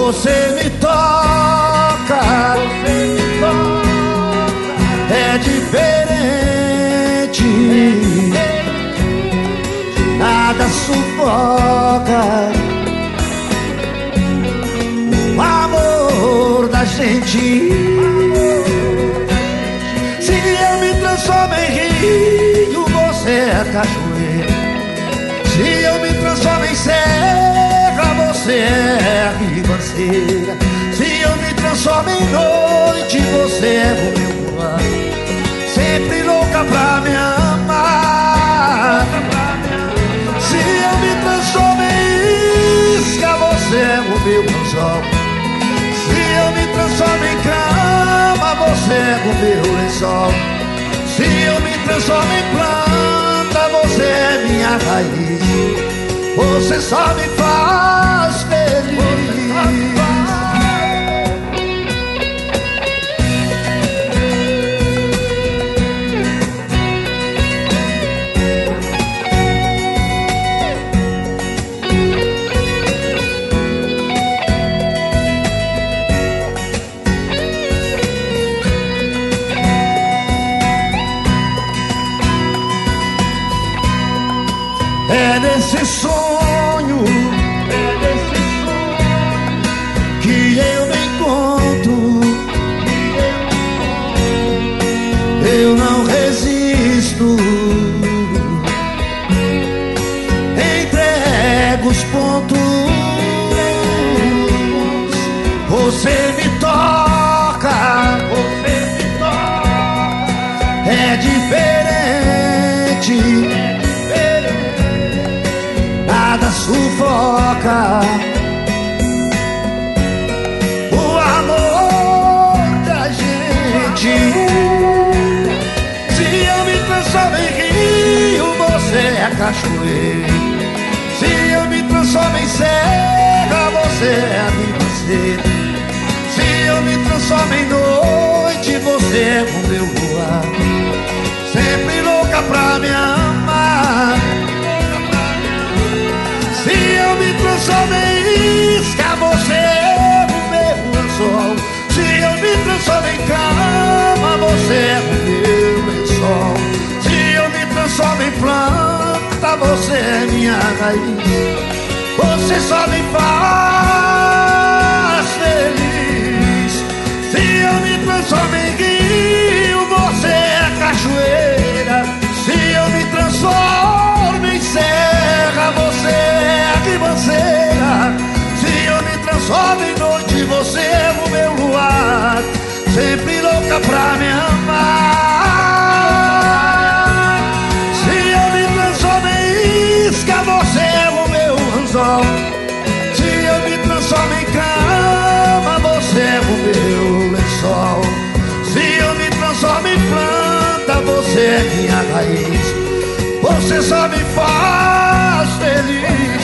Você me toca, é diferente, nada sufoca o amor da gente. Se eu me transformo em rio, você é cachoeira. Se eu me transformo em serra, você é ribanceira. Se eu me transformo em noite, você é o meu luar, sempre louca pra me amar. Se eu me transformo em isca, você é o meu anzol. Se eu me transformo em cama, você é o meu lençol. Se eu me transformo em planta, você é minha raiz. Você só me faz feliz. É nesse sonho que eu me encontro. Eu não resisto, entrego os pontos. Você me toca, é diferente, nada sufoca o amor da gente. Se eu me transformo em rio, você é cachoeira. Se eu me transformo em serra, você é ribanceira. Se eu me transformo em noite, você é o meu luar, sempre louca pra me amar. Se eu me transformo em isca, você é o meu anzol. Se eu me transformo em cama, você é o meu lençol. Se eu me transformo em planta, você é minha raiz. Você só me faz feliz. Se eu me transformo em rio, você é cachoeira. Se eu me transformo em serra, você é ribanceira. Se eu me transformo em noite, você é o meu luar, sempre louca pra me amar. Se eu me transformo em isca, você é o meu anzol. Se eu me transformo em cama, você é o meu lençol. Se eu me transformo em planta, você é minha raiz. Você só me faz feliz.